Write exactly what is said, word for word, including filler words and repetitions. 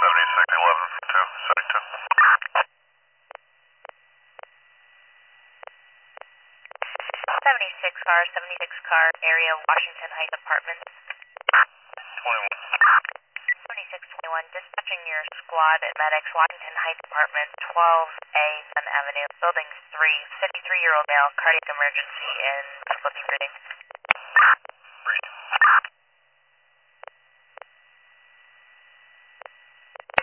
seventy-six eleven two, seventy-two. seventy-six car, seventy-six car, area Washington Heights Apartments. twenty-one. seventy-six twenty-one, dispatching your squad at medics, Washington Heights Apartments, twelve A Sun Avenue, building three, fifty-three-year-old male, cardiac emergency in Flip Street.